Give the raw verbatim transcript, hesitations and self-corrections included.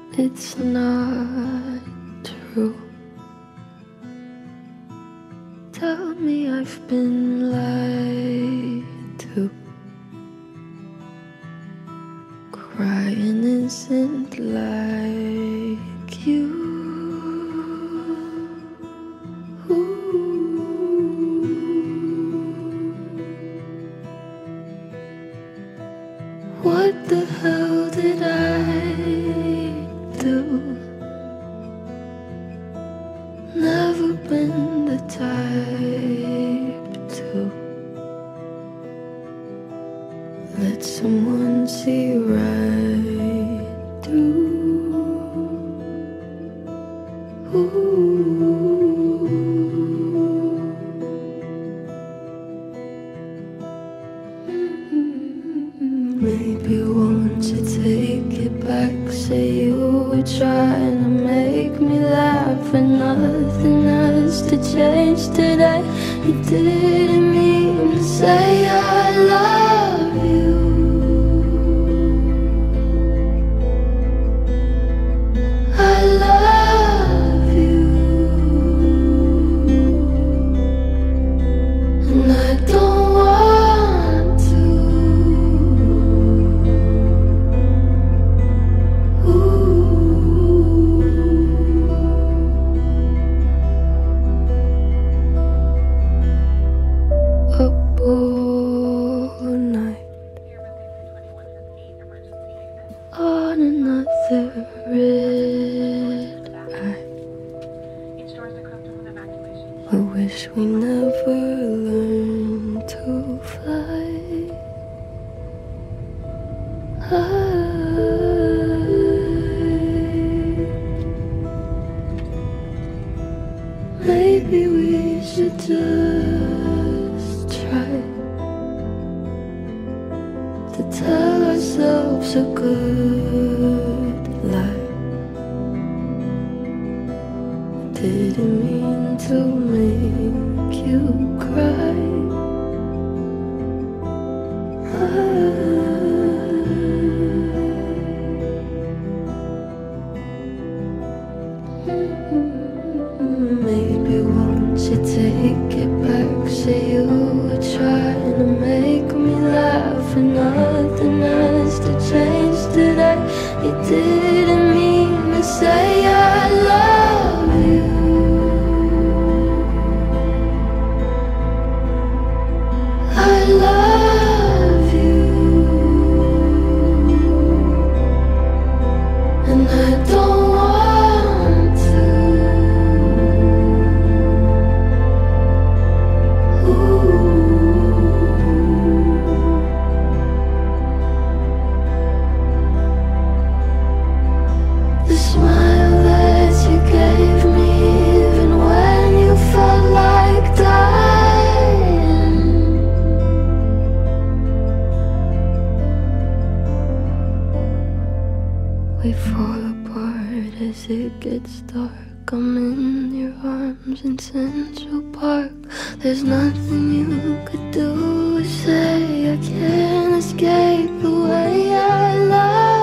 It's not true. Tell me I've been lied to. Crying isn't like you. What the hell did I do? Never been the type to let someone see right through. Maybe won't you take it back? Say you were trying to make me laugh, and nothing has to change today. You didn't mean to say I love you. I love you, and I don't want to. Up all night on another red eye. I wish we never learned to fly. I Maybe we should just try to tell ourselves a good lie. Didn't mean to make you cry. Maybe won't you take it back? Say you were trying to make me laugh, and nothing has to change today. You didn't mean to say I love you. I love you, and I don't want to. The smile that you gave me, even when you felt like dying. We fall apart as it gets dark. I'm in your arms in Central Park. There's nothing you could do or say. I can't escape the way I love